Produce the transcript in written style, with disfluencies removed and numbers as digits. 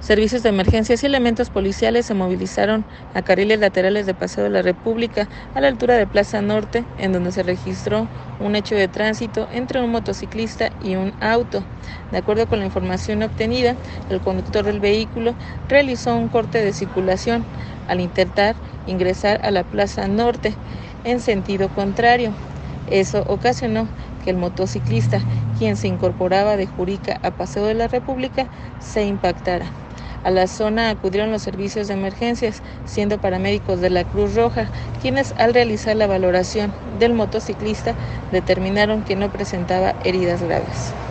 Servicios de emergencias y elementos policiales se movilizaron a carriles laterales de Paseo de la República a la altura de Plaza Norte, en donde se registró un hecho de tránsito entre un motociclista y un auto. De acuerdo con la información obtenida, el conductor del vehículo realizó un corte de circulación al intentar ingresar a la Plaza Norte en sentido contrario. Eso ocasionó que el motociclista, quien se incorporaba de Jurica a Paseo de la República, se impactara. A la zona acudieron los servicios de emergencias, siendo paramédicos de la Cruz Roja, quienes al realizar la valoración del motociclista determinaron que no presentaba heridas graves.